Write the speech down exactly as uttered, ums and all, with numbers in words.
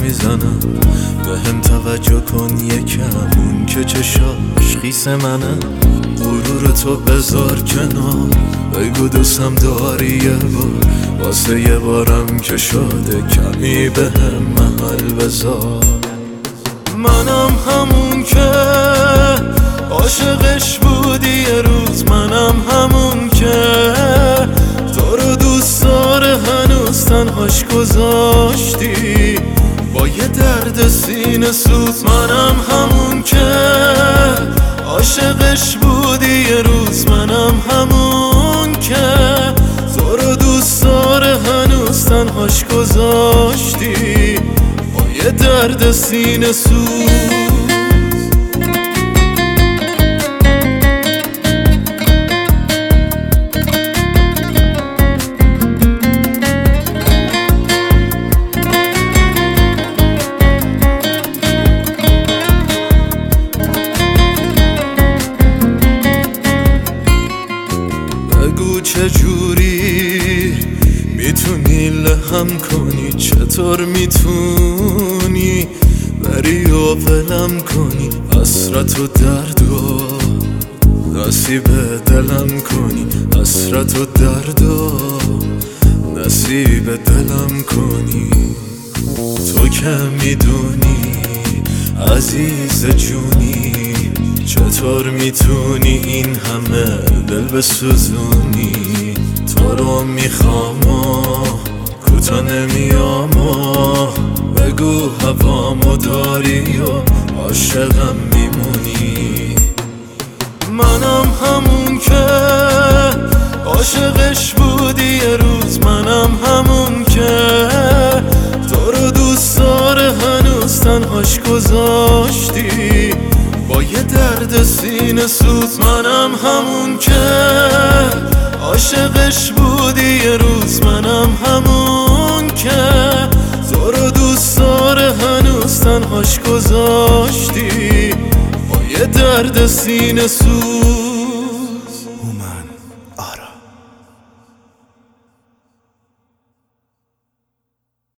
میزنم، به هم توجه کن یکم، اون که چشاش خیس منه. غرور تو بذار کنار، بگو دوستم داری یه بار، واسه یه بارم که شده کمی به هم محل بذار. منم همون که عاشقش بودی یه روز، منم همون که تو رو دوست داره هنوز تنهاش گذاشتی با یه درد سینه سوز. منم همون که عاشقش بودی یه روز، منم همون که تو رو دوست داره هنوز تنهاش گذاشتی با یه درد سینه سوز. بگو چجوری میتونی لهم کنی، چطور میتونی بری و ولم کنی، حسرت و درد و نصیب دلم کنی، حسرت و درد و نصیب دلم کنی. تو که میدونی عزیز جونی، چطور میتونی این همه دل بسوزونی. تو رو میخوام و کوتا نمیام و بگو هوامو داری و عاشقم میمونی. منم همون که عاشقش بودی یه روز، منم همون که تو رو دوست داره هنوز تنهاش گذاشتی با یه درد سینه سوز. منم همون که عاشقش بودی یه روز، منم همون که تو رو دوست داره هنوز تنهاش گذاشتی با یه درد سینه سوز.